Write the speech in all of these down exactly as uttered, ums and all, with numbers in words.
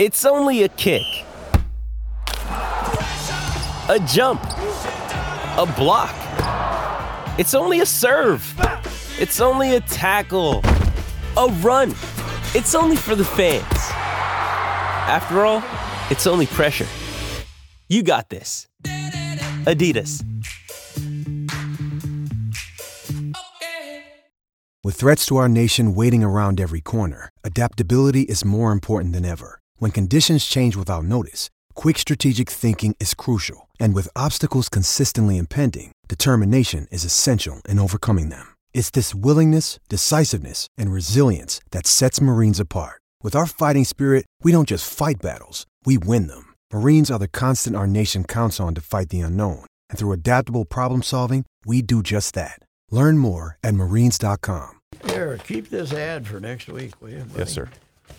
It's only a kick, a jump, a block. It's only a serve. It's only a tackle, a run. It's only for the fans. After all, it's only pressure. You got this. Adidas. With threats to our nation waiting around every corner, adaptability is more important than ever. When conditions change without notice, quick strategic thinking is crucial. And with obstacles consistently impending, determination is essential in overcoming them. It's this willingness, decisiveness, and resilience that sets Marines apart. With our fighting spirit, we don't just fight battles, we win them. Marines are the constant our nation counts on to fight the unknown. And through adaptable problem solving, we do just that. Learn more at marines dot com. Here, keep this ad for next week, will you, buddy? Yes, sir.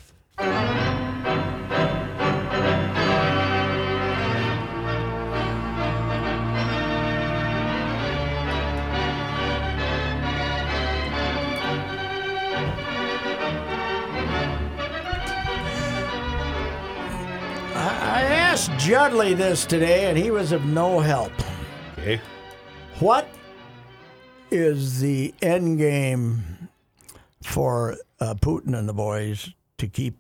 I asked Judley this today, and he was of no help. Okay. What is the end game for uh, Putin and the boys to keep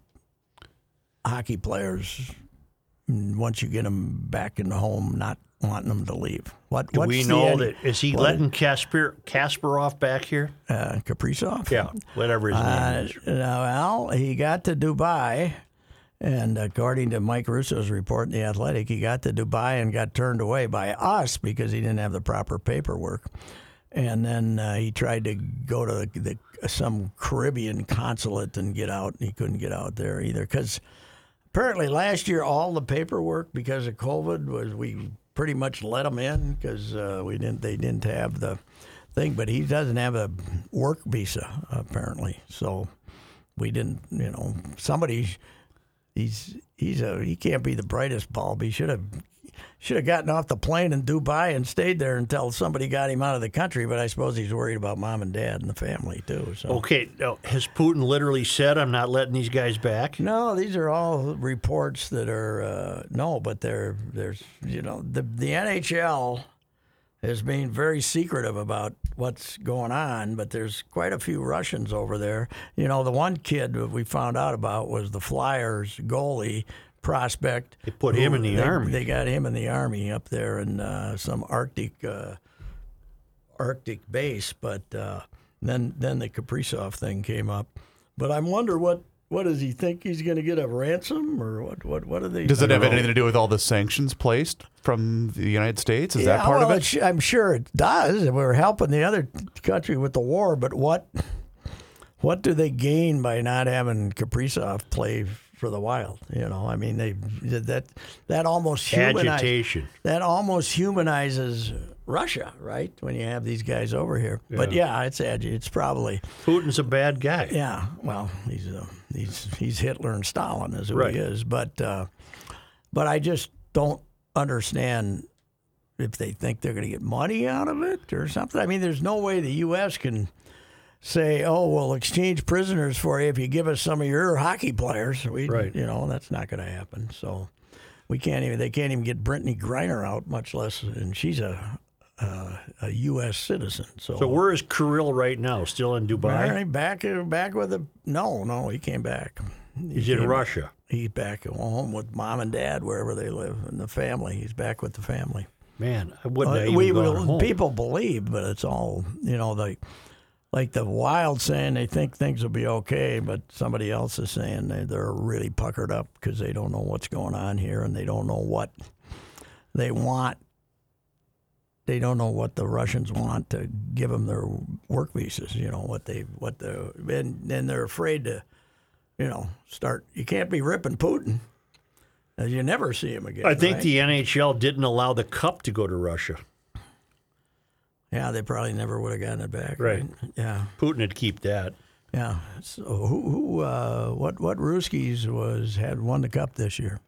hockey players, once you get them back in the home, not wanting them to leave? What Do what's we the know end- that? Is he what- letting Kasper, Kasparov back here? uh, Kaprizov? Yeah, whatever his Uh, name is. well, he got to Dubai, and according to Mike Russo's report in The Athletic, he got to Dubai and got turned away by us because he didn't have the proper paperwork. And then uh, he tried to go to the, some Caribbean consulate and get out, and he couldn't get out there either. Because apparently last year, all the paperwork, because of COVID, was we pretty much let him in because uh, we didn't. They didn't have the thing, but he doesn't have a work visa apparently. So we didn't. You know, somebody. He's he's a he can't be the brightest bulb. He should have should have gotten off the plane in Dubai and stayed there until somebody got him out of the country. But I suppose he's worried about mom and dad and the family too. So Okay, now, has Putin literally said, I'm not letting these guys back? no, these are all reports that are uh, no, but they're there's you know the the N H L is being very secretive about what's going on, but there's quite a few Russians over there. You know, the one kid that we found out about was the Flyers goalie prospect. They put him in the they, Army. They got him in the Army up there in uh, some Arctic uh, Arctic base, but uh, then then the Kaprizov thing came up. But I wonder what what does he think he's going to get a ransom or what what what are they? Does it I have don't know. anything to do with all the sanctions placed from the United States? Is yeah, that part well, of it it? sh- I'm sure it does. We're helping the other country with the war, but what what do they gain by not having Kaprizov play for the Wild? You know, I mean, they that that almost humanizes, Agitation. that almost humanizes Russia, right? When you have these guys over here. But yeah, it's agi- it's probably Putin's a bad guy. yeah. Well, he's uh, he's he's Hitler and Stalin is who Right. he is. But uh, but I just don't understand if they think they're going to get money out of it or something. I mean, there's no way the U S can say, "Oh, we'll exchange prisoners for you if you give us some of your hockey players." We, Right. You know, that's not going to happen. So we can't even. They can't even get Brittany Griner out, much less. And she's a uh, a U S citizen. So, So where is Kirill right now? Still in Dubai? Barney back back with the no no he came back. He He's in came- Russia. He's back at home with mom and dad wherever they live and the family. He's back with the family. Man, I wouldn't have Uh, even we gone will, home. people believe, but it's all you know. Like like the Wild saying they think things will be okay, but somebody else is saying they, they're really puckered up because they don't know what's going on here and they don't know what they want. They don't know what the Russians want to give them their work visas. You know what they what the and then they're afraid to, you know, start. You can't be ripping Putin. Uh, You never see him again. I think right? the N H L didn't allow the cup to go to Russia. yeah, they probably never would have gotten it back. Right. Yeah. Putin would keep that. Yeah. So who who uh, what what Ruskies was had won the cup this year?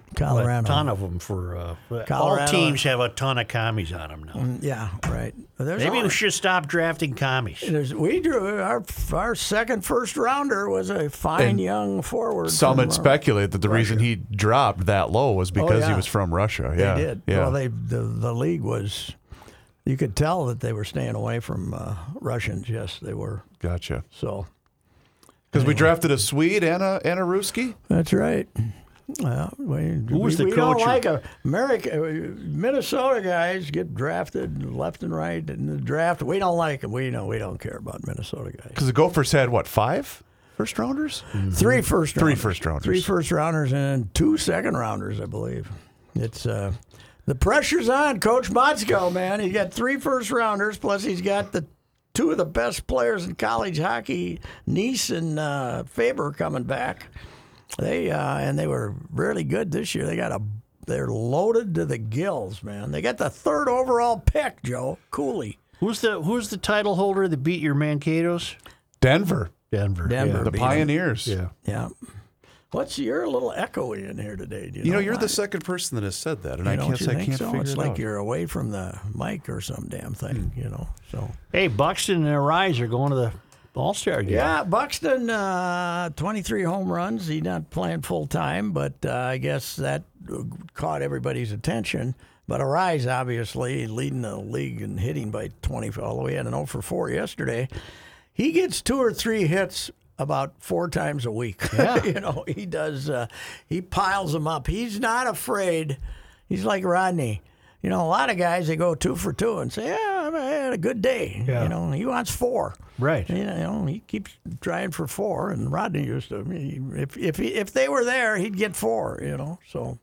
Colorado. A ton of them for uh, Colorado. all teams have a ton of commies on them now. Mm, Yeah, right. But there's Maybe only- we should stop drafting commies. There's, we drew our our second first rounder was a fine And young forward. Some from, had uh, speculated that the reason he dropped that low was because yeah. he was from Russia. Yeah, They did. Yeah. Well, they the the league was. You could tell that they were staying away from uh, Russians. Yes, they were. Gotcha. So Because we drafted a Swede and a and a Ruski. that's right. Well, we, Who was we, the we don't coach? like a, America, Minnesota guys get drafted left and right in the draft. We don't like them. We know we don't care about Minnesota guys. Because the Gophers had what, five first rounders? Three first Three rounders. first rounders. Three first rounders and two second rounders, I believe. It's uh, the pressure's on Coach Motzko, man. He got three first rounders, plus he's got the two of the best players in college hockey, Neese and uh, Faber, coming back. They uh, and they were really good this year. They got a they're loaded to the gills, man. They got the third overall pick, Joe Cooley. Who's the Who's the title holder that beat your Mankato's? Denver, Denver. Denver. Yeah. the Beat 'em. Pioneers. yeah. Yeah. What's you're a little echoey in here today? Do you, You know, know you're why? the second person that has said that, and You I don't can't you say I think can't so? figure It's it like out. you're away from the mic or some damn thing, you know. So Hey, Buxton and Arise are going to the All-Star game. yeah, Buxton, uh, twenty-three home runs. He's not playing full time, but uh, I guess that caught everybody's attention. But Arise, obviously, leading the league in hitting by twenty. Although he had an oh for four yesterday, he gets two or three hits about four times a week. Yeah. you know, he does. Uh, he piles them up. He's not afraid. He's like Rodney. You know, a lot of guys, they go two for two and say, yeah, I had a good day. Yeah. You know, he wants four. Right. You know, he keeps trying for four, and Rodney used to. He, if if he, if they were there, he'd get four. You know, so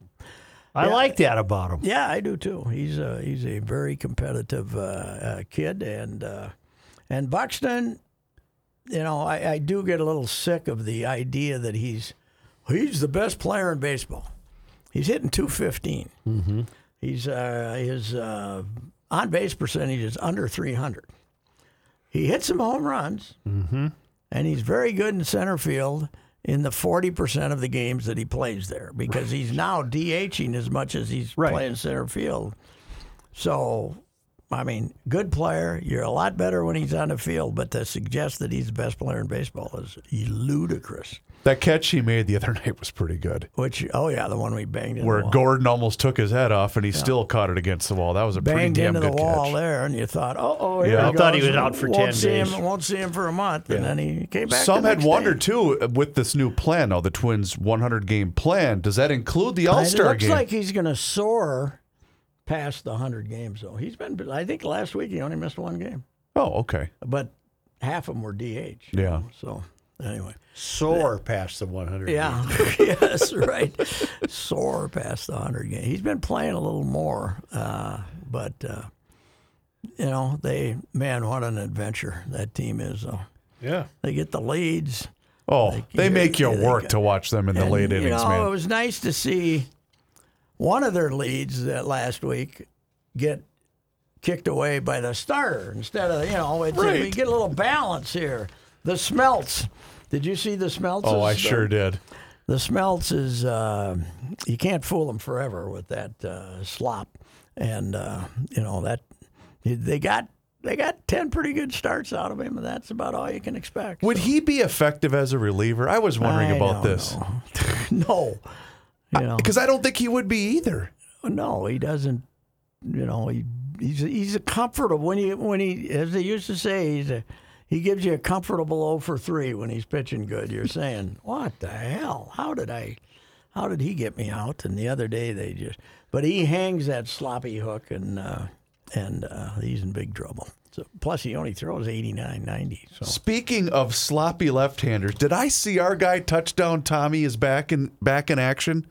I like that about him. yeah, I do too. He's a he's a very competitive uh, uh, kid, and uh, and Buxton. You know, I, I do get a little sick of the idea that he's he's the best player in baseball. He's hitting two fifteen. Mm-hmm. He's uh, his uh, on base percentage is under three hundred. He hits some home runs, mm-hmm. and he's very good in center field in the forty percent of the games that he plays there, because he's now DHing as much as he's Right. playing center field. So, I mean, good player. You're a lot better when he's on the field, but to suggest that he's the best player in baseball is ludicrous. That catch he made the other night was pretty good. Which, oh yeah, the one we banged in Where the wall. Gordon almost took his head off, and he still caught it against the wall. That was a pretty Banged damn into good the wall catch. there, and you thought, oh, oh, here Yeah. he I thought he goes. was out for won't ten see days. Him, won't see him for a month, and then he came back. Some the had next wondered day. too, with this new plan now, the Twins' one hundred game plan. Does that include the All It Star looks game? like he's going to soar past the one hundred games, though. He's been, I think last week he only missed one game, oh, okay. but half of them were D H. Yeah. know, So, anyway. Soar past the one hundred. Yeah, yes, right. Soar past the one hundred game. He's been playing a little more, uh, but, uh, you know, they, man, what an adventure that team is, though. Yeah. They get the leads. Oh, Like, they you- make you they work got- to watch them in the And, late you innings, know, man. it was nice to see one of their leads that last week get kicked away by the starter instead of, you know, it's, Right. we get a little balance here. The Smelts. Did you see the Smelts? Oh, I sure did. The Smelts is, uh, you can't fool them forever with that uh, slop. And, uh, you know, that they got they got ten pretty good starts out of him, and that's about all you can expect. Would So, he be effective as a reliever? I was wondering I about don't this. know. no. You know. Because I don't think he would be either. No, he doesn't. You know, he he's he's a comfortable when he when he as they used to say he's a he gives you a comfortable oh for three when he's pitching good. You're saying, what the hell? How did I? How did he get me out? And the other day they just, but he hangs that sloppy hook and uh, and uh, he's in big trouble. So, plus he only throws eighty-nine, ninety. So Speaking of sloppy left-handers, did I see our guy touchdown Tommy is back in back in action?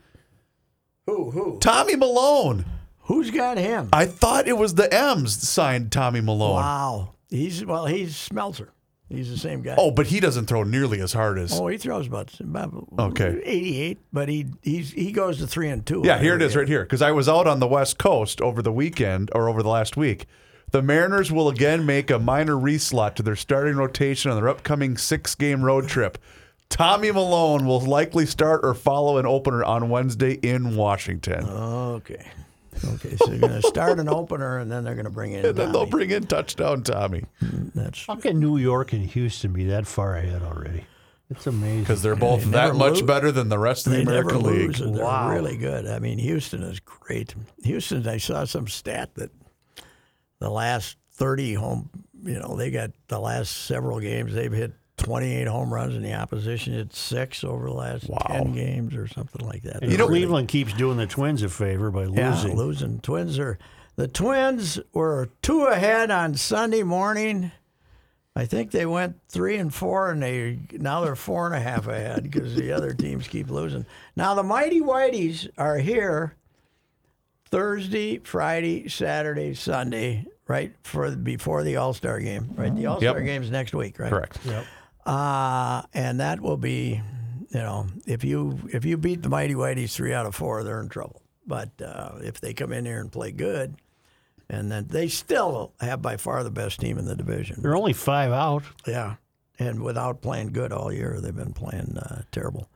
who who Tommy Malone. who's got him? I thought it was the M's signed Tommy Malone. Wow, he's well, he's Smeltzer. He's the same guy. Oh, but he doesn't throw nearly as hard as. Oh, he throws about, about Okay. eighty-eight, but he he's he goes to three and two. Yeah, here it is right here. Because I was out on the West Coast over the weekend or over the last week. The Mariners will again make a minor reslot to their starting rotation on their upcoming six-game road trip. Tommy Malone will likely start or follow an opener on Wednesday in Washington. Okay. Okay, so they're going to start an opener, and then they're going to bring in And then they'll Tommy. bring in touchdown Tommy. That's How can New York and Houston be that far ahead already? It's amazing. Because they're both They that never much lose. better than the rest of the They never American League. lose, and they're Wow. really good. I mean, Houston is great. Houston, I saw some stat that the last thirty home, you know, they got the last several games, they've hit twenty-eight home runs, and the opposition hit six over the last Wow. ten games or something like that. And They're really- Cleveland keeps doing the Twins a favor by losing. Yeah, losing. Twins are the Twins were two ahead on Sunday morning. I think they went three and four, and they now they're four and a half ahead because the other teams keep losing. Now the Mighty Whiteys are here Thursday, Friday, Saturday, Sunday, right for before the All Star game. Right, the All Star Yep. game's next week, right? Correct. Yep. Uh, and that will be, you know, if you if you beat the Mighty Whiteys three out of four, they're in trouble. But uh, if they come in here and play good, and then they still have by far the best team in the division. They're only five out. Yeah, and without playing good all year, they've been playing uh, terrible.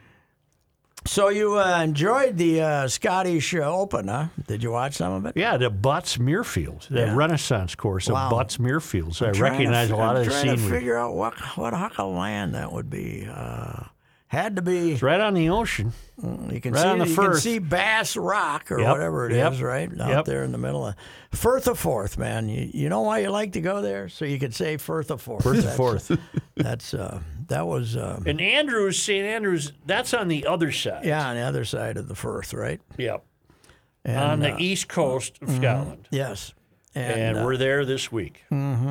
So you uh, enjoyed the uh, Scottish uh, Open, huh? Did you watch some of it? Yeah, the Butts Muirfield, the Yeah. Renaissance course of Wow. Butts Muirfield. So I I'm trying to recognize fi- a lot I'm of the trying to scenery. figure out what what hunk of land that would be. Uh, had to be. It's right on the ocean. You can Right see on the you can Firth. see Bass Rock or Yep, whatever it is, yep, right out yep. there in the middle of Firth of Forth, man. You, you know why you like to go there? So you could say Firth of Forth. Firth of That's- Forth. That's uh, that was uh, And Andrews, Saint Andrews, that's on the other side. yeah on the other side of the Firth, right? Yep. And, on the uh, east coast of Scotland. yes, and, And uh, we're there this week.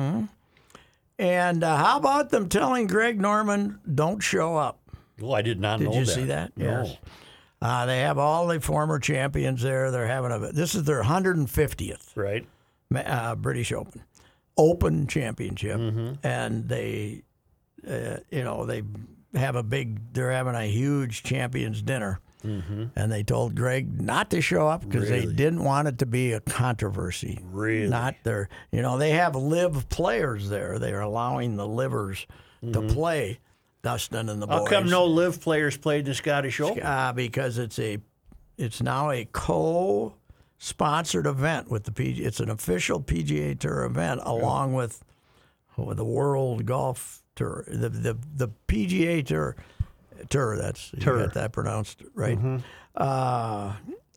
and uh, how about them telling Greg Norman don't show up? Oh, I did not Did know you that. see that? No. Yes. Uh, they have all the former champions there. They're having a this is their one hundred fiftieth. Right? uh, British Open, Open Championship, Mm-hmm. and they, uh, you know, they have a big. They're having a huge champions dinner, Mm-hmm. and they told Greg not to show up because they didn't want it to be a controversy. Really? Not their. You know, they have live players there. They're allowing the livers to play. Dustin and the boys. Mm-hmm. How come no live players played the Scottish Open? Uh, because it's a, it's now a co-sponsored event with the P G. It's an official P G A Tour event along with, with the World Golf Tour, the the the P G A Tour, Tour. That's you Tour. got that pronounced right. Uh,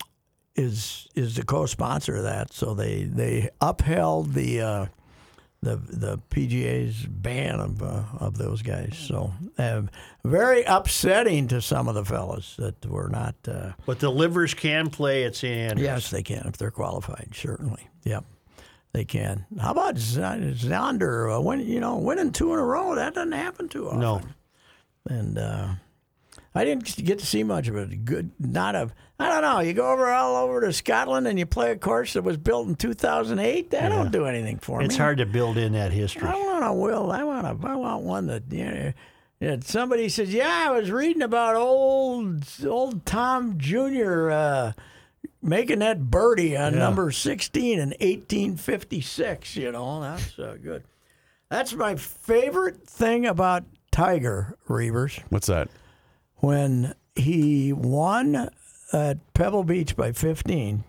is is the co-sponsor of that? So they they upheld the. Uh, the the P G A's ban of uh, of those guys. So uh, very upsetting to some of the fellas that were not. Uh, But the livers can play at Saint Andrews. yes, they can if they're qualified. Certainly, yep, they can. How about Z- Zonder? Uh, win, you know, winning two in a row. That doesn't happen too often. No. And uh, I didn't get to see much of it. Good, not a. I don't know. You go over all over to Scotland and you play a course that was built in two thousand eight. That don't do anything for me. It's hard to build in that history. I want a will. I want a. I want one that you know. Yeah, somebody says, "Yeah, I was reading about old old Tom Junior Uh, making that birdie on Yeah. number sixteen in eighteen fifty-six." You know, that's uh, good. That's my favorite thing about Tiger Reavers What's that? when he won at Pebble Beach by fifteen.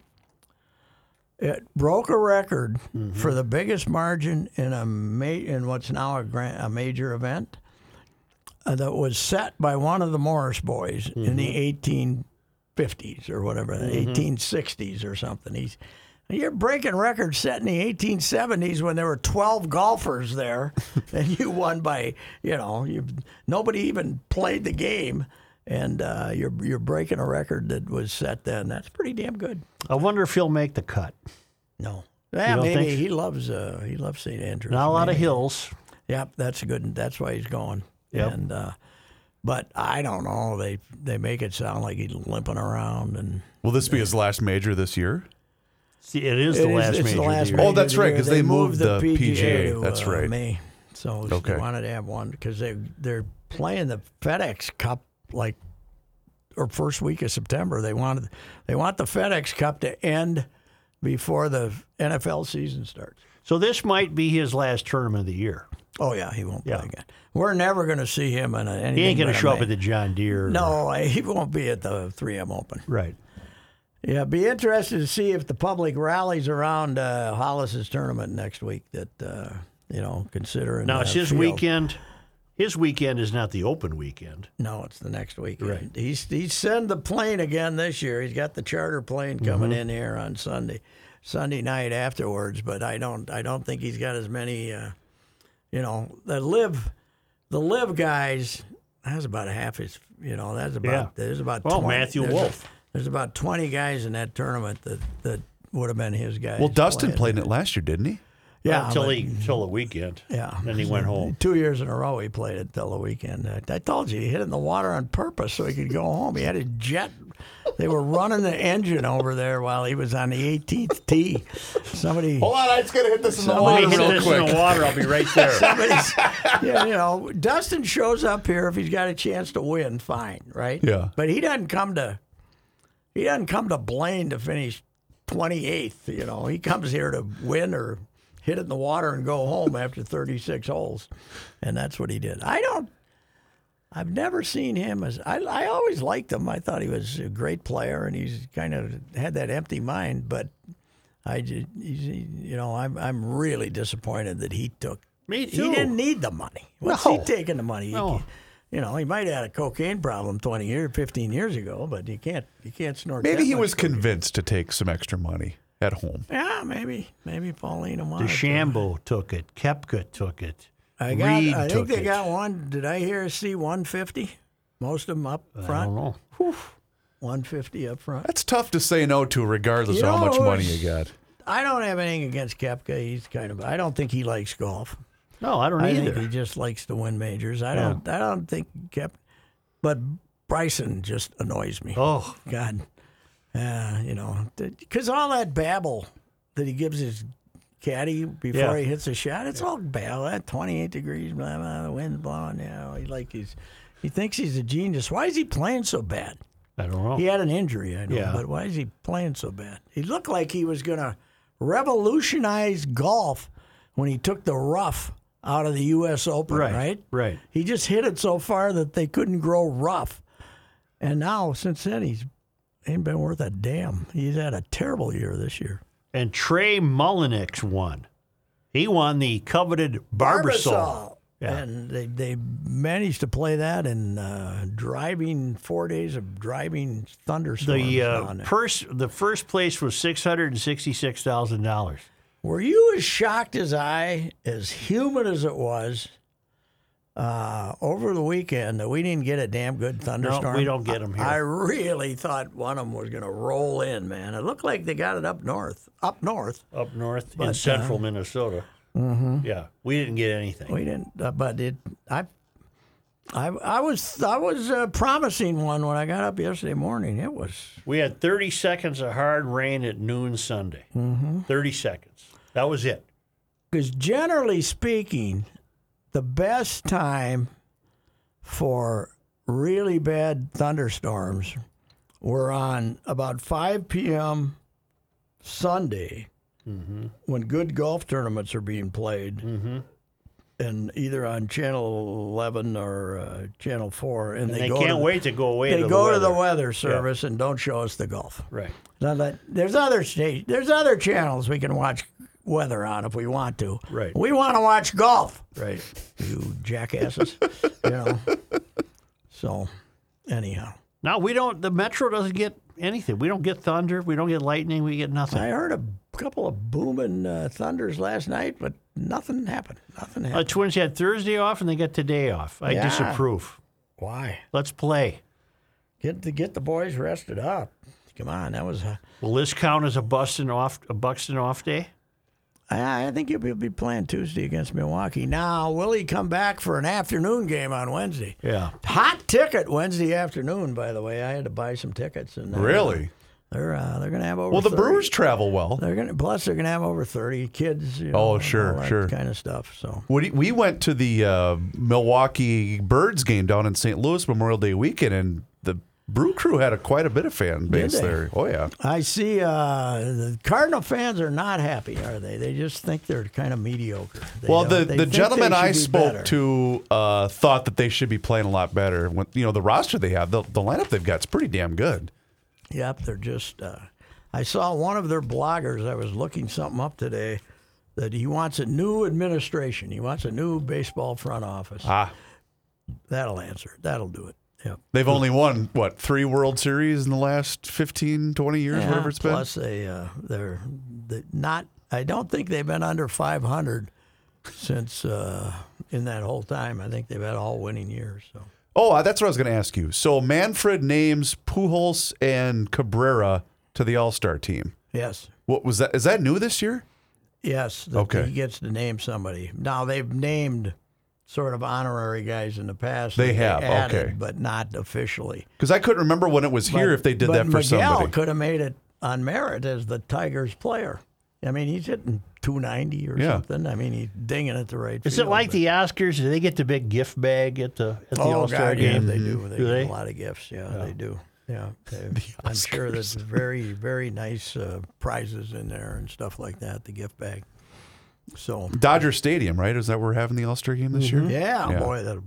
It broke a record for the biggest margin in a ma- in what's now a, grand, a major event uh, that was set by one of the Morris boys in the eighteen fifties or whatever, eighteen sixties or something. He's you're breaking records set in the eighteen seventies when there were twelve golfers there, and you won by you know you nobody even played the game. And uh, you're you're breaking a record that was set then. That's pretty damn good. I wonder if he'll make the cut. No, yeah, don't maybe think- he loves uh, he loves Saint Andrews. Not a lot of Maybe. hills. Yep, that's a good. That's why he's going. Yep. And uh, but I don't know. They they make it sound like he's limping around and. Will this be his last major this year? See, it is It the is- last it's major. the of the last year. Oh, major that's of the right, year. 'cause they moved the P G A P G A. to, That's uh, right. May. So Okay. they wanted to have one because they they're playing the FedEx Cup like or first week of September. They wanted they want the FedEx Cup to end before the N F L season starts. So this might be his last tournament of the year. Oh yeah, he won't Yeah. play again. We're never going to see him in a, anything. He ain't going but to a show up main- at the John Deere. No, he won't be at the three M Open. Right. Yeah, be interested to see if the public rallies around uh, Hollis's tournament next week. That uh, you know, considering Now, uh, it's his field. weekend. His weekend is not the Open weekend. No, it's the next weekend. Right. He's he's send the plane again this year. He's got the charter plane coming Mm-hmm. in here on Sunday, Sunday night afterwards. But I don't I don't think he's got as many. Uh, you know, the live, the live guys. That's about half his. You know, that's about Yeah. there's about Well, twenty, Matthew there's a- Wolf. there's about twenty guys in that tournament that that would have been his guys. Well, Dustin playing. played in it last year, didn't he? Yeah, Until but- he until the weekend. Yeah. Then he went home. Two years in a row he played it till the weekend. I, I told you, he hit it in the water on purpose so he could go home. He had a jet. They were running the engine over there while he was on the eighteenth tee. Somebody, Hold on, I just gotta hit this in the Somebody Let me water hit real this in quick. the water. I'll be right there. somebody's, yeah, you know, Dustin shows up here if he's got a chance to win, fine, right? Yeah. But he doesn't come to, he doesn't come to Blaine to finish twenty-eighth. You know, he comes here to win or hit it in the water and go home after thirty-six holes, and that's what he did. I don't. I've never seen him as I. I always liked him. I thought he was a great player, and he's kind of had that empty mind. But I, ju- he's, you know, I'm I'm really disappointed that he took. Me too. He didn't need the money. What's No. he taking the money? He No. can't- You know, he might have had a cocaine problem twenty years, fifteen years ago, but you can't you can't snort. Maybe that he much was cocaine. convinced to take some extra money at home. Yeah, maybe maybe Paulina wanted. to. DeChambeau took it. Kepka took it. I got. Reed I took think they it. got one. Did I hear C one fifty? Most of them up I don't front. know. one fifty up front. That's tough to say no to, regardless You of how know much who's- money you got. I don't have anything against Koepka. He's kind of. I don't think he likes golf. No, I don't I either. think he just likes to win majors. I don't. I don't think Koepka. But Bryson just annoys me. Oh, God, uh, you know, because all that babble that he gives his caddy before Yeah. he hits a shot, it's all babble. That twenty-eight degrees, blah, blah, the wind's blowing. You know, he like he's he thinks he's a genius. Why is he playing so bad? I don't know. He had an injury, I know, Yeah. but why is he playing so bad? He looked like he was going to revolutionize golf when he took the rough out of the U S Open, Right, right? right. He just hit it so far that they couldn't grow rough. And now, since then, he's ain't been worth a damn. He's had a terrible year this year. And Trey Mullinix won. He won the coveted Barbasol. Yeah. And they, they managed to play that in uh, driving, four days of driving thunderstorms. The uh, down there. purse, the first place was six hundred and sixty-six thousand dollars. Were you as shocked as I, as humid as it was, uh, over the weekend that we didn't get a damn good thunderstorm? we don't get 'em here. I really thought one of them was going to roll in, man. It looked like they got it up north, up north. Up north But, in uh, central Minnesota. Mm-hmm. Yeah, we didn't get anything. We didn't, uh, but it. I, I, I was, I was uh, promising one when I got up yesterday morning. It was. We had thirty seconds of hard rain at noon Sunday. Mm-hmm. thirty seconds. That was it. Because generally speaking, the best time for really bad thunderstorms were on about five p.m. Sunday when good golf tournaments are being played. Mm-hmm. And either on Channel eleven or uh, Channel four. And, And they, they go can't to, wait to go away They to go the to the weather. weather service and don't show us the golf. Right. Now that, there's other state, there's other channels we can watch weather on if we want to. Right. We want to watch golf. Right. You jackasses. you know. So, anyhow, Now we don't. The Metro doesn't get anything. We don't get thunder. We don't get lightning. We get nothing. I heard a couple of booming uh, thunders last night, but nothing happened. Nothing The happened. Twins had Thursday off and they got today off. I Yeah. disapprove. Why? Let's play. Get the get the boys rested up. Come on, that was. Uh, Will this count as a Buxton off a Buxton off day? I, I think he'll be, be playing Tuesday against Milwaukee. Now, will he come back for an afternoon game on Wednesday? Yeah. Hot ticket Wednesday afternoon, by the way. I had to buy some tickets, and uh, Really? they're uh, they're gonna have over. Well, the thirty. Brewers travel well. They're gonna plus they're gonna have over thirty kids. You know, Oh, and sure, all that sure. kind of stuff. So We we went to the uh, Milwaukee Birds game down in Saint Louis Memorial Day weekend, and the Brew Crew had a, quite a bit of fan base they? there. Oh, yeah. I see uh, the Cardinal fans are not happy, are they? They just think they're kind of mediocre. They Well, the, don't- they the think gentleman they should I be spoke better. to uh, thought that they should be playing a lot better. When, you know, the roster they have, the, the lineup they've got is pretty damn good. Yep, they're just. Uh, I saw one of their bloggers. I was looking something up today that he wants a new administration. He wants a new baseball front office. Ah. That'll answer it. That'll do it. Yep. They've only won, what, three World Series in the last fifteen, twenty years, Yeah, whatever it's been? plus they, uh, they're, they not. I don't think they've been under five hundred since uh, in that whole time. I think they've had all winning years. So. Oh, that's what I was going to ask you. So Manfred names Pujols and Cabrera to the All-Star team. Yes. What was that? Is that new this year? Yes. That Okay. He gets to name somebody. Now they've named sort of honorary guys in the past. They that have, added, okay. but not officially. Because I couldn't remember when it was here But- if they did but that for Miguel somebody. could have made it on merit as the Tigers player. I mean, he's hitting two ninety or Yeah. something. I mean, he's dinging it the right Is field, it like but- the Oscars? Do they get the big gift bag at the at the Oh, All Star God, yeah, game? they do. They Do get they? a lot of gifts. Yeah, they do. Yeah, they, I'm sure there's very, very nice uh, prizes in there and stuff like that. The gift bag. So Dodger Stadium, right? Is that where we're having the All-Star game this year? yeah, Yeah. boy, that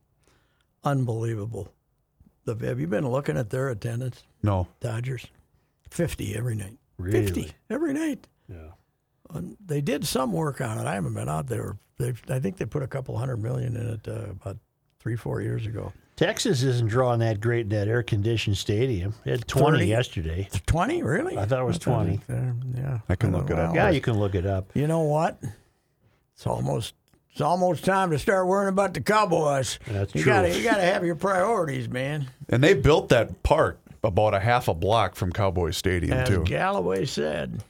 unbelievable. The, have you been looking at their attendance? No. Dodgers, fifty every night. Really? Fifty every night. Yeah. And they did some work on it. I haven't been out there. They, I think they put a couple hundred million in it uh, about three, four years ago. Texas isn't drawing that great in that air conditioned stadium. It had twenty thirty? yesterday. Twenty, really? I thought it was twenty. uh, yeah, I can I look don't it up. know. Yeah, you can look it up. You know what? It's almost it's almost time to start worrying about the Cowboys. That's you true. Gotta, you got to have your priorities, man. And they built that park about a half a block from Cowboy Stadium, As too. Galloway said,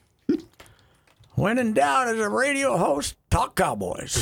when in doubt as a radio host, talk Cowboys.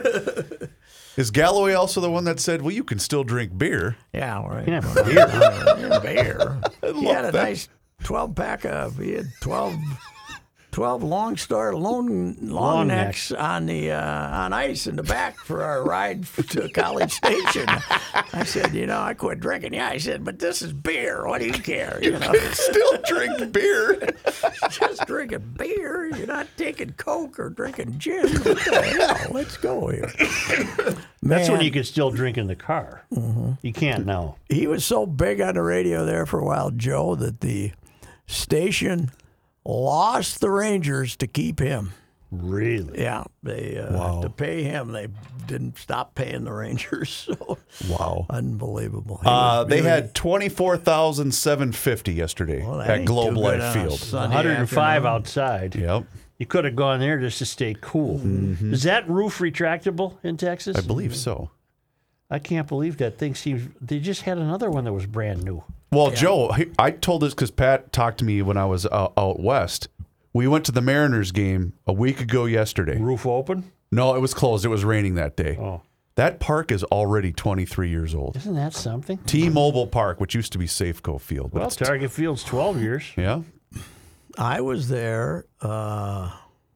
Is Galloway also the one that said, well, you can still drink beer? Yeah, all right. You can have beer. Beer. He love had a that. nice twelve pack of. He had twelve, twelve long star long long, Long necks on the uh, on ice in the back for our ride to College Station. I said, you know, I quit drinking. Yeah, I said, but this is beer. What do you care? You know, Still drink beer? just drinking beer. You're not taking Coke or drinking gin. What the hell? Let's go here. That's when Man, you could still drink in the car. You can't now. he was so big on the radio there for a while, Joe, that the station lost the Rangers to keep him. Really? Yeah, they uh, to pay him, they didn't stop paying the Rangers. So Wow. unbelievable. He Uh, was they really- had twenty-four thousand seven hundred fifty yesterday Well, that at ain't Globe too good Life on a Field. Sunday one hundred five afternoon. outside. Yep. You could have gone there just to stay cool. Is that roof retractable in Texas? I believe so. I can't believe that thing seems. They just had another one that was brand new. Well, Joe, he- I told this because Pat talked to me when I was uh, out west. We went to the Mariners game a week ago yesterday. Roof open? No, it was closed. It was raining that day. Oh, That park is already twenty-three years old. isn't that something? T-Mobile Park, which used to be Safeco Field. But Well, it's Target Field's twelve years. yeah. I was there. Uh,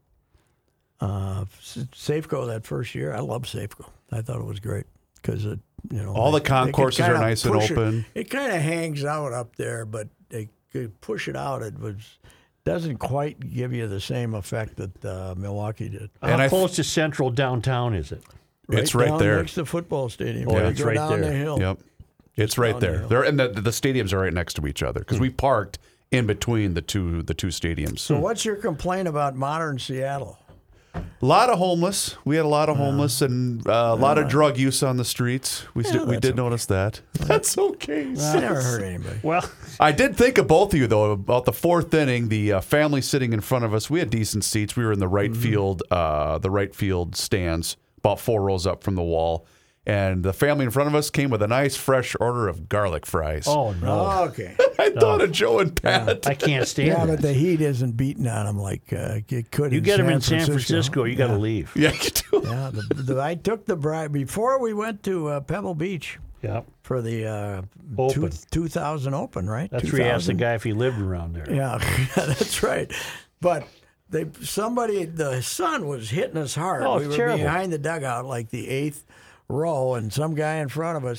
uh, S- Safeco that first year. I loved Safeco. I thought it was great because it, you know, All the they- they could concourses are kinda nice and push it- open. It, kind of hangs out up there, but they could push it out. It was doesn't quite give you the same effect that uh, Milwaukee did. How And I- close to central downtown is it? It's right down there. next to the football stadium. Oh, You it's go right down there. the hill. Yep. It's right down the there. hill. There and the the stadiums are right next to each other because we parked in between the two the two stadiums. So, what's your complaint about modern Seattle? A lot of homeless. We had a lot of homeless and uh, a lot of drug use on the streets. We Yeah, st- we that's did notice that. That's okay. I never heard anybody. Well, I did think of both of you though about the fourth inning. The uh, family sitting in front of us. We had decent seats. We were in the right field, uh, the right field stands, about four rows up from the wall. And the family in front of us came with a nice fresh order of garlic fries. oh no, Okay. I thought of Joe and Pat. I can't stand Yeah, it. but the heat isn't beating on them like uh, it could. You in get them San in San Francisco, you got to yeah. leave. Yeah, you do. Yeah, the, the, I took the bride before we went to uh, Pebble Beach Yeah, for the uh, Open. two, two thousand Open, right? that's where you asked the two thousand. guy if he lived around there. Yeah, yeah, that's right. But they somebody the sun was hitting us hard. Oh, we it's were terrible. behind the dugout, like the eighth row, and some guy in front of us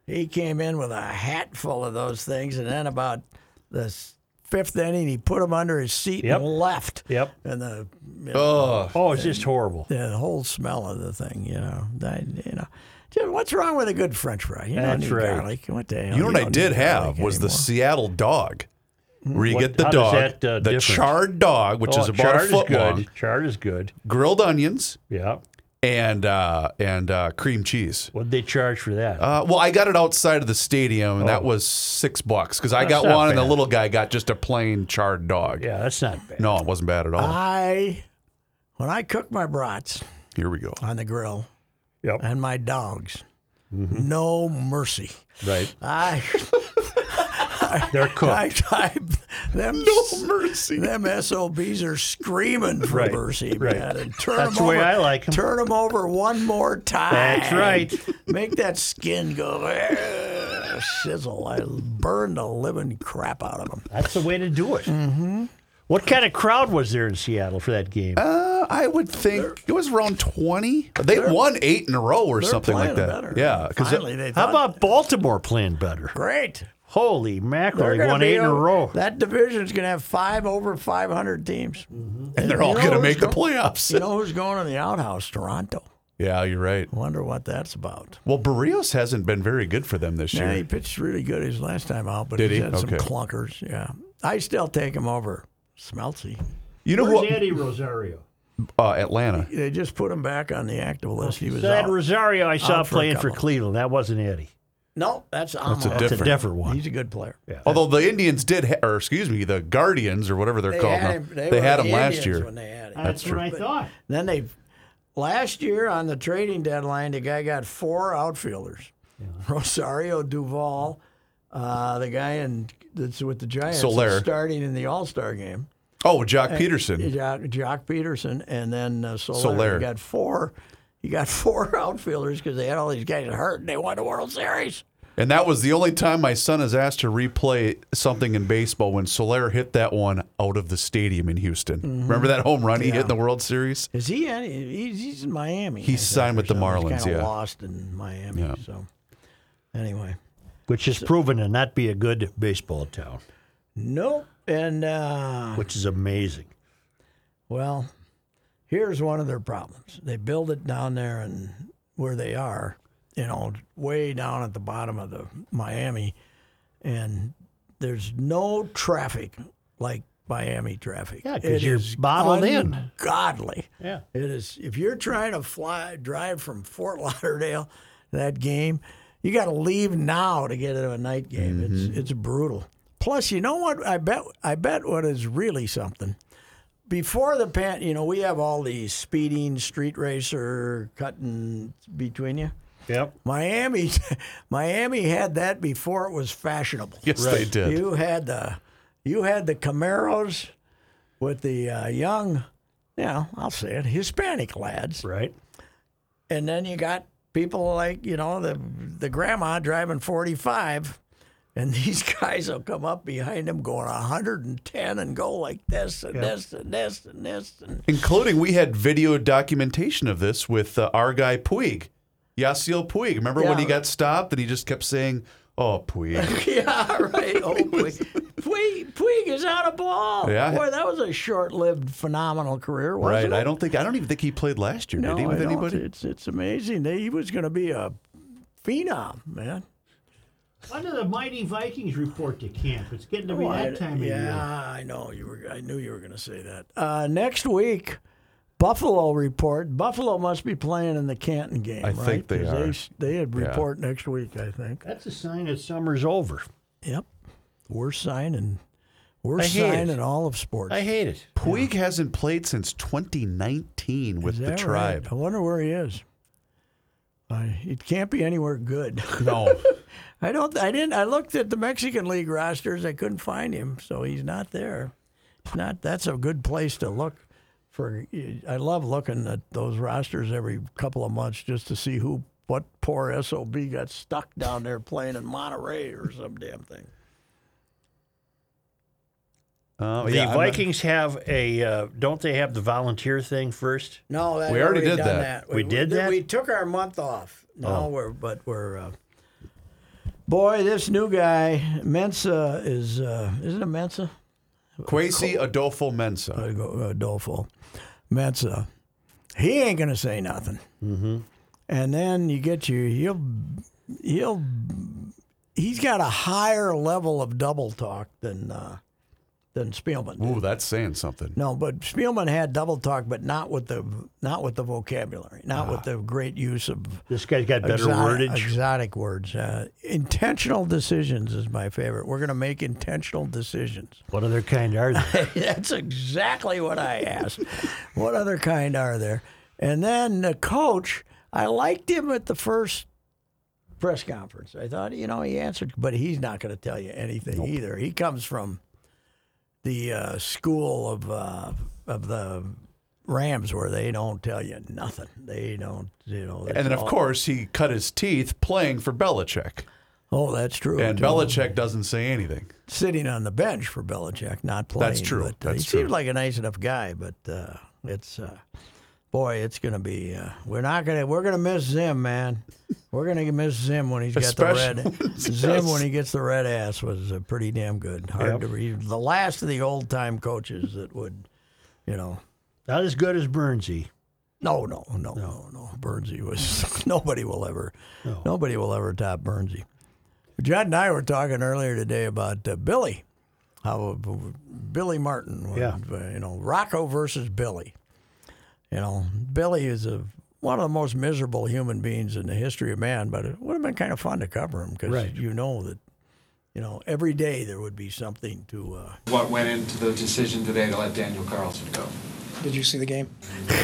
he came in with a hat full of those things, and then about the s- fifth inning, he put them under his seat Yep. and left. Yep. And the you know, Oh, Oh, it's just horrible. the whole smell of the thing, you know, that, you know. Dude, what's wrong with a good French fry? You don't That's need right. garlic. What the hell? you know what I don't did need have garlic was the anymore. Seattle dog, where you What- get the how does dog, that, uh, the different? charred dog, which oh, is about chard a foot is good. long, Chard is good. grilled onions, Yeah. and uh, and uh, cream cheese. What did they charge for that? Uh, well, I got it outside of the stadium, and that Oh. was six bucks because I That's got not one, and the bad. little guy got just a plain charred dog. yeah, that's not bad. No, it wasn't bad at all. I, when I cook my brats Here we go. on the grill Yep. and my dogs, no mercy. Right. I, They're cooked. I, I them, No mercy. Them S O Bs are screaming for Right, mercy, right. man. And turn That's them the way over, I like 'em. Turn them over one more time. That's right. Make that skin go eh, sizzle. I burn the living crap out of them. That's the way to do it. Mm-hmm. What kind of crowd was there in Seattle for that game? Uh, I would think it was around twenty. They won eight in a row or They're something like playing that. better. Yeah, because Finally, they How thought, about Baltimore playing better? great? Holy mackerel, They're they gonna won be eight in a able- row. That division's going to have five over five hundred teams. and they're all You know going to who's make the go- playoffs. You know who's going in the outhouse? Toronto. Yeah, you're right. Wonder what that's about. Well, Barrios hasn't been very good for them this Yeah, year. he pitched really good his last time out, but Did he's he? had some Okay. clunkers. Yeah, I still take him over Smeltsy. You know Where's who? Eddie Rosario? Uh, Atlanta. They just put him back on the active list. He was So that out. Rosario I saw out for a playing for couple. Cleveland. That wasn't Eddie. No, that's Amo. That's a That's different. a different one. He's a good player. Yeah. Although the Indians did, ha- or excuse me, the Guardians or whatever they're They called had now, him, they, were had the him last Indians year. when they had him. That's true. what I thought. Then they, last year on the trading deadline, the guy got four outfielders: Rosario, Duvall, uh, the guy in that's with the Giants Soler. that's starting in the All Star game. Oh, Jock Peterson. Jock, Jock Peterson, and then uh, Soler. Soler. He got four. He got four outfielders because they had all these guys hurt, and they won the World Series. And that was the only time my son has asked to replay something in baseball when Soler hit that one out of the stadium in Houston. Remember that home run he hit in the World Series? Is he? in- He's, he's in Miami. He's I think, signed or with the something. Marlins, He's kinda yeah. lost in Miami. Yeah. So, anyway, Which is proven to not be a good baseball town, nope. And uh, which is amazing. well, here's one of their problems. They build it down there and where they are, you know, way down at the bottom of the Miami, and there's no traffic like Miami traffic. Yeah, 'cause It you're is bottled in. Ungodly. Yeah. It is. If you're trying to fly, drive from Fort Lauderdale to that game, you got to leave now to get to a night game. It's it's brutal. Plus, you know what? I bet I bet what is really something. Before the pan, you know, we have all these speeding, street racer, cutting between you. Yep. Miami, Miami had that before it was fashionable. Yes, they did. You had the, you had the Camaros with the uh, young, you know, I'll say it, Hispanic lads, Right. and then you got people like you know the the grandma driving forty-five, and these guys will come up behind them going one hundred ten and go like this and this and this and this and Including, we had video documentation of this with uh, our guy Puig, Yasiel Puig. Remember when he Yeah. got stopped and he just kept saying, "Oh, Puig." yeah, right. Oh, Puig. Puig, Puig is out of ball. Yeah. Boy, that was a short-lived, phenomenal career, wasn't Right. it? I don't think I don't even think he played last year. no, did he with I don't. anybody? It's it's amazing. They, he was going to be a phenom, man. When did the mighty Vikings report to camp? It's getting to be Oh, I- that time of yeah, year. I know you were. I knew you were going to say that. Uh, next week, Buffalo report. Buffalo must be playing in the Canton game. I right? think they 'Cause are. They, they had Yeah. report next week. I think. That's a sign that summer's over. Yep. Worst sign and worst I hate sign it. in all of sports. I hate it. Puig hasn't played since twenty nineteen with Is the that tribe. right? I wonder where he is. I, it can't be anywhere good. No. I don't. I didn't. I looked at the Mexican League rosters. I couldn't find him, so he's not there. It's not. That's a good place to look for. I love looking at those rosters every couple of months just to see who, what poor S O B got stuck down there playing in Monterey or some damn thing. Uh, The yeah, I'm not- Vikings have a, uh, don't they have the volunteer thing first? No, that, We already we've did done that. We did that? We took our month off. No, Oh. we're but we're uh, Boy, this new guy, Mensa, is, uh, isn't it Mensa? Kwesi Adolfo-Mensah. Uh, Adolfo Mensa. He ain't going to say nothing. Mm-hmm. And then you get you, he'll, he'll, he's got a higher level of double talk than, uh, than Spielman did. Ooh, that's saying something. No, but Spielman had double talk, but not with the not with the vocabulary, not with the great use of This guy's got better exotic, wordage. exotic words. Uh, intentional decisions is my favorite. We're going to make intentional decisions. What other kind are they? That's exactly what I asked. What other kind are there? And then the coach, I liked him at the first press conference. I thought, you know, he answered, but he's not going to tell you anything nope. either. He comes from the uh, school of uh, of the Rams where they don't tell you nothing. They don't, you know. And then, of all, course, he cut his teeth playing for Belichick. Oh, that's true. And too. Belichick doesn't say anything. Sitting on the bench for Belichick, not playing. That's true. But, uh, that's he true. seems like a nice enough guy, but uh, it's uh, boy, it's going to be. Uh, we're not going to. We're going to miss Zim, man. We're going to miss Zim when he's got Especially the red. Zim when he gets the red ass was uh, pretty damn good. Hard Yep. to read. The last of the old time coaches that would, you know. Not as good as Bernsey. No, no, no, no, no. Bernsey was nobody will ever, No. nobody will ever top Bernsey. John and I were talking earlier today about uh, Billy, how uh, Billy Martin, would, Yeah. uh, you know, Rocco versus Billy. You know, Billy is a one of the most miserable human beings in the history of man, but it would have been kind of fun to cover him because Right. you know that, you know, every day there would be something to. Uh, What went into the decision today to let Daniel Carlson go? Did you see the game?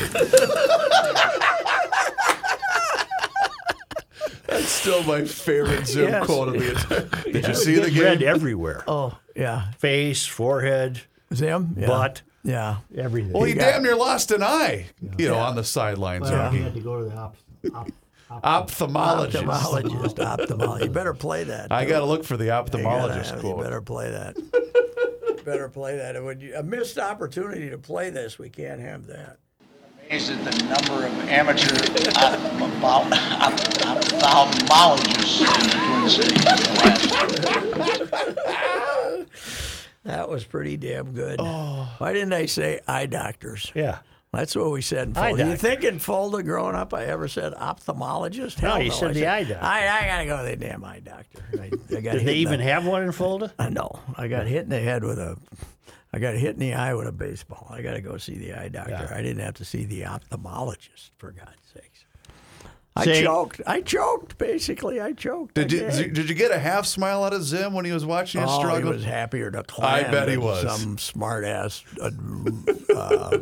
That's still my favorite Zim Yes. quote of the entire. Did you see Gets the game? red everywhere. oh yeah, Face, forehead, Zim, yeah. butt, yeah. everything. Well, he got- damn near lost an eye, you know, Yeah. on the sidelines. Well, Uh, he had to go to the op- op- op- Ophthalmologist. Ophthalmologist, ophthalmologist. You better play that. I too. got to look for the You ophthalmologist gotta- quote. You better play that. better play that. It would, a missed opportunity to play this. We can't have that. Amazed at the number of amateur ophthalmol- ophthalmologists in the Twin Cities. That was pretty damn good. Why didn't I say eye doctors? Yeah. That's what we said in Eye Fulda. You doctor. think in Fulda growing up I ever said ophthalmologist? No, Hell you said I the eye doctor. I, I got to go to the damn eye doctor. I, I got Did hit they in even the, have one in Fulda? I know. I got hit in the head with a. I got hit in the eye with a baseball. I got to go see the eye doctor. Yeah. I didn't have to see the ophthalmologist, for God's sakes. I Say- choked. I choked, basically. I choked. Did I you, gagged. did you get a half smile out of Zim when he was watching you Oh, struggle? he was happier to clam I bet he than was. Some smart ass uh, uh,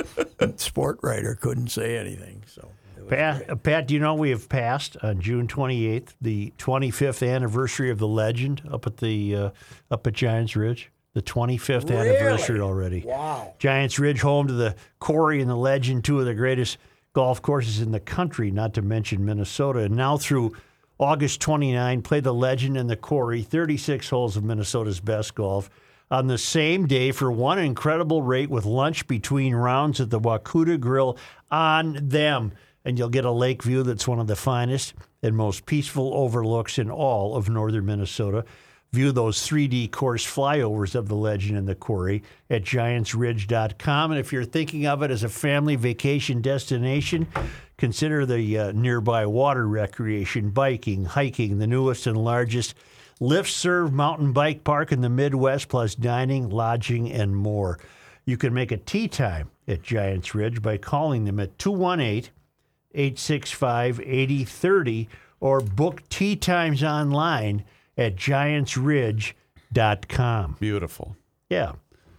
sport writer couldn't say anything. So it was Pat, uh, Pat, do you know we have passed on June twenty-eighth the twenty-fifth anniversary of the legend up at the uh, up at Giants Ridge? The twenty-fifth Really? anniversary already. Wow. Giants Ridge, home to the Quarry and the Legend, two of the greatest golf courses in the country, not to mention Minnesota. And now through August twenty-ninth, play the Legend and the Quarry, thirty-six holes of Minnesota's best golf on the same day for one incredible rate with lunch between rounds at the Wakuta Grill on them. And you'll get a lake view that's one of the finest and most peaceful overlooks in all of northern Minnesota. View those three D course flyovers of the Legend and the Quarry at giants ridge dot com. And if you're thinking of it as a family vacation destination, consider the uh, nearby water recreation, biking, hiking, the newest and largest lift-served mountain bike park in the Midwest, plus dining, lodging, and more. You can make a tee time at Giants Ridge by calling them at two one eight, eight six five, eight zero three zero or book tee times online at giants ridge dot com. Beautiful. Yeah.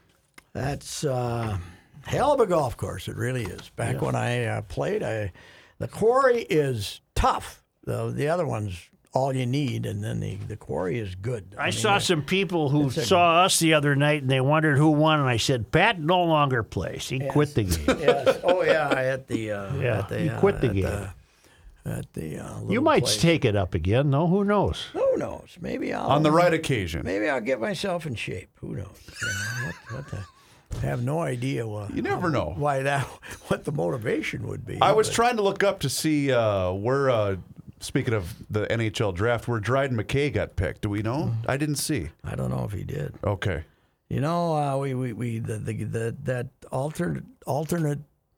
That's uh, hell of a golf course. It really is. Back when I uh, played, I, the Quarry is tough. The the other one's all you need, and then the, the Quarry is good. I, mean, saw uh, some people who it's a- saw us the other night and they wondered who won, and I said, Pat no longer plays. He quit the game. Yes. Oh yeah, at the uh, Yeah, at the, he uh, quit the at game. The, at the uh, You little might place. take it up again, though. Who knows? Who knows? Maybe I'll On the right occasion. Maybe I'll get myself in shape. Who knows? You know, what, what the, I have no idea what, You never know. why that what the motivation would be. I was but- trying to look up to see uh, where uh, speaking of the N H L draft, where Dryden McKay got picked. Do we know? I didn't see. I don't know if he did. Okay. You know, uh, we, we, we the, the, the that alternate alternate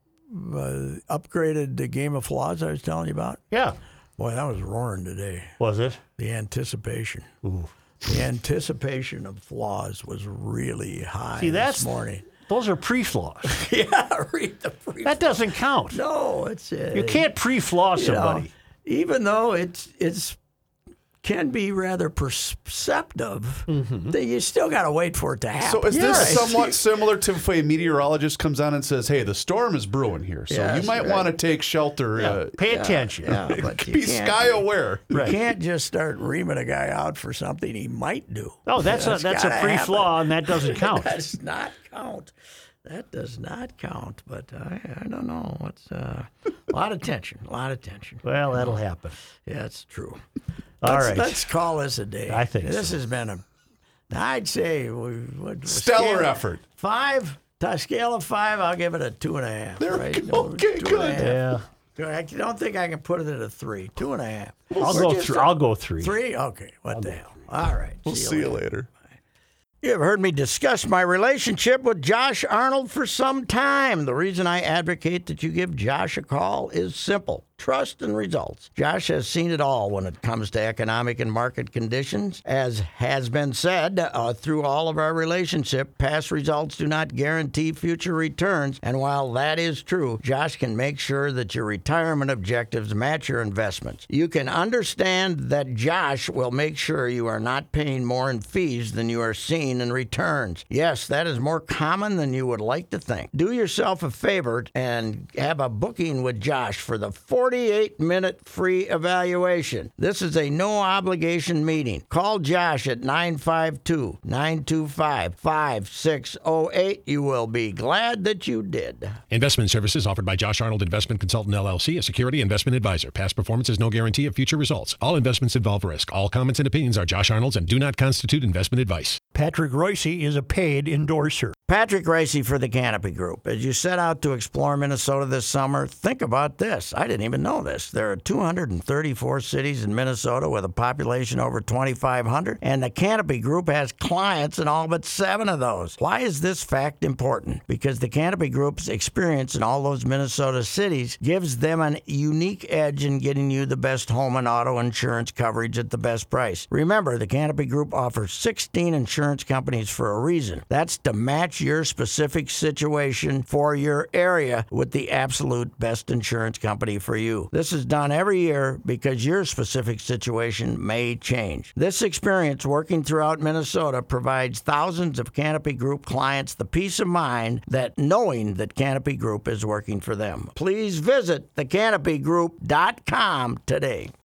uh, upgraded the Game of Flaws I was telling you about. Yeah. Boy, that was roaring today. Was it? The anticipation. Ooh. The anticipation of flaws was really high See, that's, this morning. Those are pre-flaws. Yeah, read the pre. That doesn't count. No, it's uh, You can't pre-flaw you know, somebody. even though it's it's can be rather perceptive, Mm-hmm. that you still got to wait for it to happen. So is Yes. this somewhat similar to if a meteorologist comes on and says, hey, the storm is brewing here, so Yes, you might right. want to take shelter. Yeah, Uh, pay attention. Yeah, but you be can't- sky aware. You Right. can't just start reaming a guy out for something he might do. Oh, that's a that's a gotta pre-flaw, and that doesn't count. That does not count. That does not count. But I, I don't know. It's uh, a lot of tension. A lot of tension. Well, that'll happen. Yeah, it's true. All let's, right. Let's call this a day. I think this so. has been a. I'd say we, what, Stellar scale- effort. Five. To a scale of five, I'll give it a two and a half. There we right? go. Okay, two and a good. half. Yeah, I don't think I can put it at a three. Two and a half. I'll We're go just through. a- I'll go three. Three? Okay. What the hell? All right. We'll see you later. You've heard me discuss my relationship with Josh Arnold for some time. The reason I advocate that you give Josh a call is simple. Trust and results. Josh has seen it all when it comes to economic and market conditions. As has been said, uh, through all of our relationship, past results do not guarantee future returns. And while that is true, Josh can make sure that your retirement objectives match your investments. You can understand that Josh will make sure you are not paying more in fees than you are seeing in returns. Yes, that is more common than you would like to think. Do yourself a favor and have a booking with Josh for the forty-eight minute free evaluation. This is a no obligation meeting. Call Josh at nine five two, nine two five, five six zero eight. You will be glad that you did. Investment services offered by Josh Arnold Investment Consultant L L C, a security investment advisor. Past performance is no guarantee of future results. All investments involve risk. All comments and opinions are Josh Arnold's and do not constitute investment advice. Patrick Royce is a paid endorser. Patrick Racy for the Canopy Group. As you set out to explore Minnesota this summer, think about this. I didn't even know this. There are two hundred thirty-four cities in Minnesota with a population over twenty-five hundred, and the Canopy Group has clients in all but seven of those. Why is this fact important? Because the Canopy Group's experience in all those Minnesota cities gives them an unique edge in getting you the best home and auto insurance coverage at the best price. Remember, the Canopy Group offers sixteen insurance companies for a reason. That's to match your specific situation for your area with the absolute best insurance company for you. This is done every year because your specific situation may change. This experience working throughout Minnesota provides thousands of Canopy Group clients the peace of mind that knowing that Canopy Group is working for them. Please visit the canopy group dot com today.